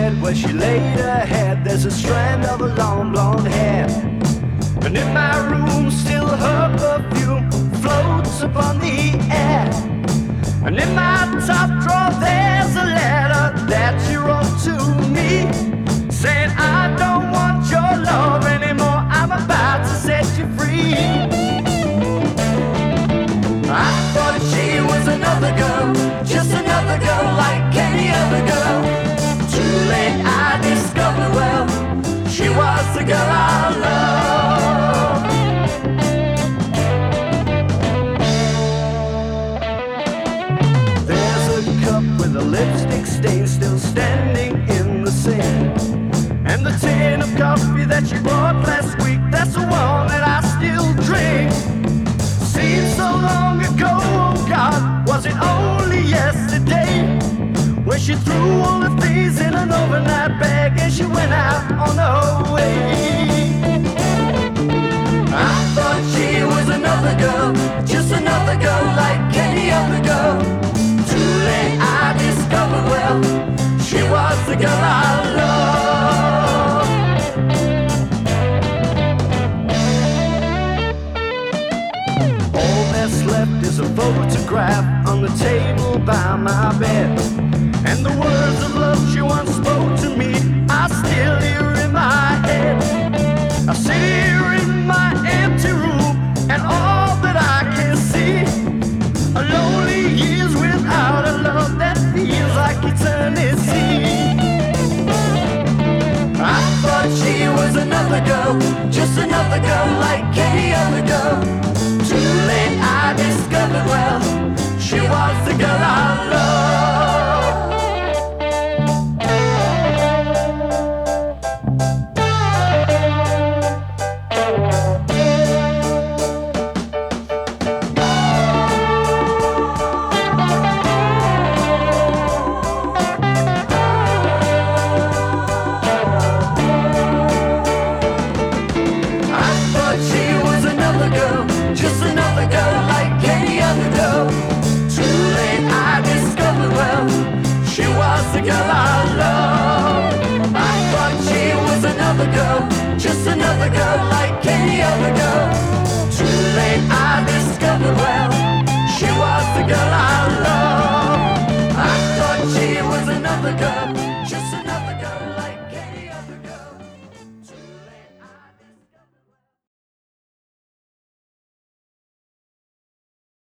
bed where she laid her head, there's a strand of her long blonde hair. And in my room still her perfume floats upon the air. And in my top drawer there's a letter that she wrote to me, saying I don't want your love anymore, I'm about to set you free. I thought she was another girl, just another girl like any other girl. Too late I discovered, well, she was the girl I loved. There's a cup with a lipstick stain still standing in the sink, and the tin of coffee that she brought last week, that's the one that I still drink. Seems so long ago, oh God, was it only yesterday, when she threw all the things in an overnight bag and she went out on her way. I thought she was another girl, just another girl like any other girl. Too late I discovered, well, she was the girl I loved. All that's left is a photograph on the table by my bed, and the words of love she once spoke to me, I still hear in my head. I sit here in my empty room, and all that I can see are lonely years without a love that feels like eternity. I thought she was another girl, just another girl like any other girl. Too late I discovered, well, she was the girl I loved. The girl I love. I thought she was another girl, just another girl like any other girl. Too late I discovered, well, she was the girl I love. I thought she was another girl, just another girl.